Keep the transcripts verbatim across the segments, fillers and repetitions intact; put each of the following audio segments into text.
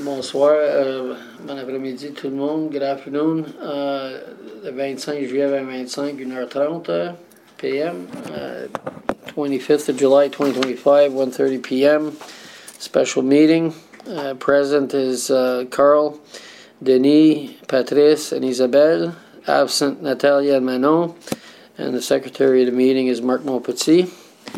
bonsoir, euh, bon après-midi tout le monde, good afternoon. Euh, le vingt-cinq juillet vingt vingt-cinq, une heure trente euh, p m. Uh, twenty-fifth of July twenty twenty-five, one thirty p m. Special meeting. Uh, present is uh, Carl, Denis, Patrice, and Isabelle. Absent Natalia and Manon. And the secretary of the meeting is Marc Montpetit.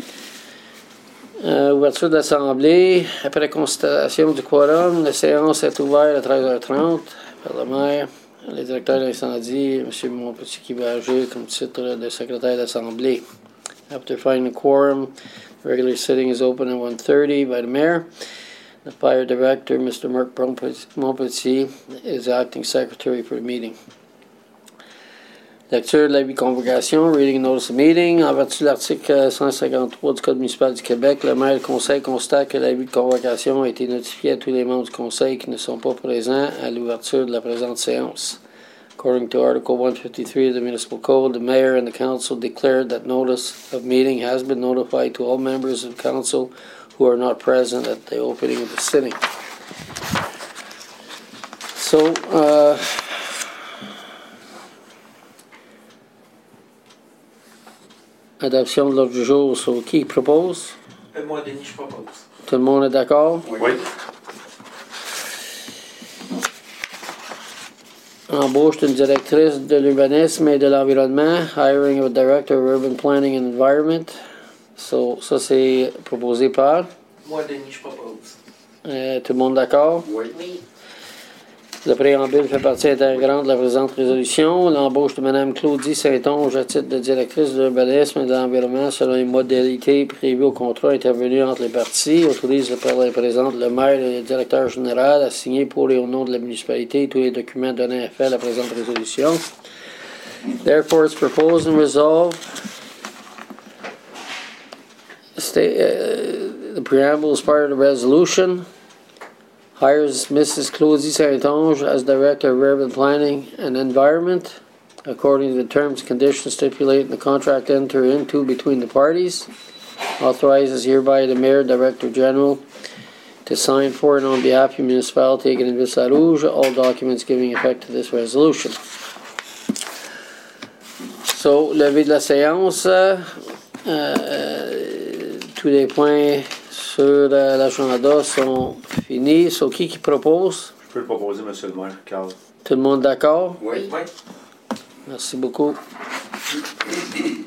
Euh, ouverture de l'Assemblée. Après la constatation du quorum, la séance est ouverte à treize heures trente par le maire, le directeur de l'incendie, M. Montpetit, qui va agir comme titre de secrétaire d'Assemblée. After finding a quorum, the regular sitting is open at one thirty by the mayor. The fire director, Mister Marc Montpetit, is acting secretary for the meeting. Lecture de l'avis de convocation, reading notice of meeting. En vertu de l'article cent cinquante-trois du Code municipal du Québec, le maire du conseil constate que l'avis de convocation a été notifié à tous les membres du conseil qui ne sont pas présents à l'ouverture de la présente séance. According to Article one fifty-three of the Municipal Code, the mayor and the council declared that notice of meeting has been notified to all members of council who are not present at the opening of the sitting. So, uh, adoption de l'ordre du jour, sur qui propose? Euh, moi, Denis, je propose. Tout le monde est d'accord? Oui. Oui. Embauche d'une directrice de l'urbanisme et de l'environnement, hiring of a director of urban planning and environment. So, ça, c'est proposé par? Moi, Denis, je propose. Euh, tout le monde d'accord? Oui. Oui. Le préambule fait partie intégrante de la présente résolution. L'embauche de Mme Claudie Saint-Onge à titre de directrice de l'urbanisme et de l'environnement selon les modalités prévues au contrat intervenu entre les parties autorise par la présente le maire et le directeur général à signer pour et au nom de la municipalité tous les documents donnant effet à la présente résolution. Therefore, it's proposed and resolved. Stay, uh, the preamble is part of the resolution. Hires Missus Claudie Saint-Onge as Director of Urban Planning and Environment, according to the terms and conditions stipulated in the contract entered into between the parties. Authorizes hereby the Mayor, Director General, to sign for and on behalf of the municipality of Ville-Rouge all documents giving effect to this resolution. So, levée de la séance. Euh, euh, tous les points sur euh, l'agenda sont finis. So, qui qui propose? Je peux le proposer, monsieur le maire, Carl. Tout le monde d'accord? Oui. Oui. Merci beaucoup.